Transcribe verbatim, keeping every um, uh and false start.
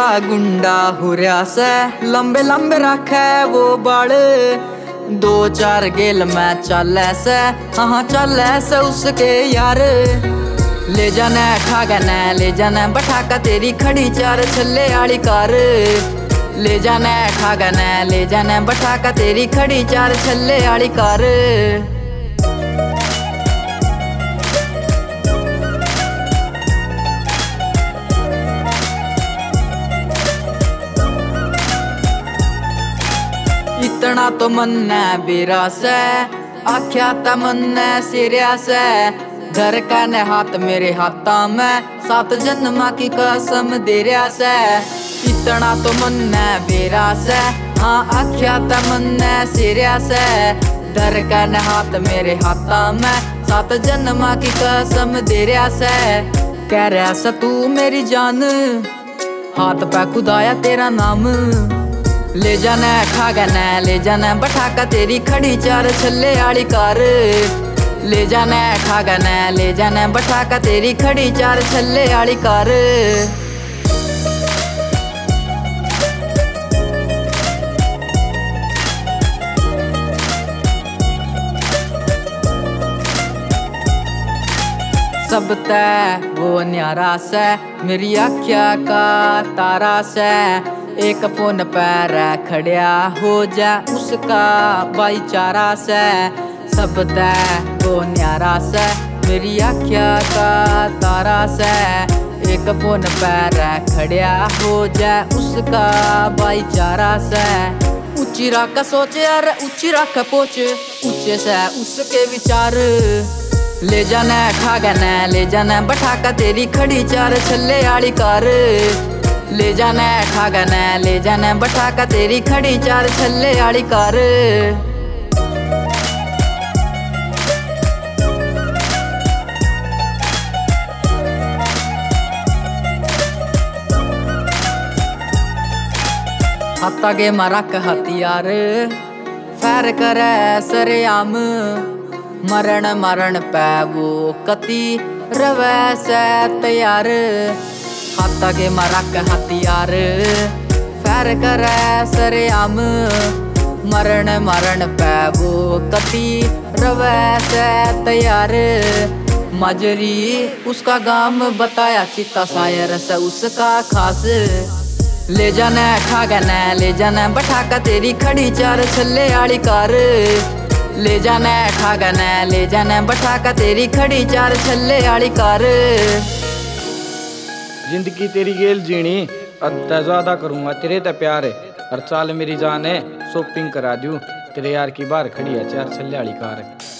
गुंडा हुरिया से लंबे लंबे रखे वो बाल। दो चार गेल में चल से हाँ चल से उसके यार। ले जाना ठागना ले जाना बैठा का तेरी खड़ी चार छल्ले आली कार। ले जाना ठागना ले जाना बैठा का तेरी खड़ी चार छल्ले आली कार। इतना तो मन बेरा से आख्या त मन सिरिया से। घर का न हाथ मेरे हाथा में सात जन्मा की कसम दे रहा से। इतना तो मन बेरा से हाँ आख्या त मन सिरिया से। घर का न हाथ मेरे हाथा में सात जन्मा की कसम दे रहा से। कह रहा से तू मेरी जान हाथ पे खुदाया तेरा नाम। ले जाना ठागना ले जाना बैठा का तेरी खड़ी चार छल्ले आली कार। ले जाना ठागना ले जाना बैठा का तेरी खड़ी चार छल्ले आली कार। सब तय वो न्यारा से मेरी आख्या का तारा से। एक फोन पर खड़िया हो जा उसका भाईचारा से। सब तय वो न्यारा से मेरी आख्या का तारा से। एक फोन पर खड़िया हो जा उसका भाईचारा से। ऊंची रख सोच यार ऊंची रख पोच ऊंचे से उसके विचार। ले जाना ठागना ले जाना बैठा का तेरी खड़ी चार छल्ले आली कार। ले जाना ठागना ले जाना बैठा का तेरी खड़ी चार छल्ले आली कार। हाथा के मरक हथियार फैर करे सरेआम। मरण मरण पे वो कति रवै से तैयार। हाथा के मरक हथियार फैर करे सरेआम। मरण मरण पे वो कति रवै से तैयार। मजरी उसका गाम बताया चिता शायर से उसका खास। ले जाना ठागना ले जाना बैठा का तेरी खड़ी चार छल्ले आली कार। ले जाना ठागना ले जाना बैठा का तेरी खड़ी चार छल्ले आली कार। जिंदगी तेरी गेल जीनी अद्दा ज्यादा करूंगा तेरे ते प्यार। हर चाल मेरी जान है शॉपिंग करा दूं तेरे यार की बाहर खड़ी है चार छल्ले वाली कार।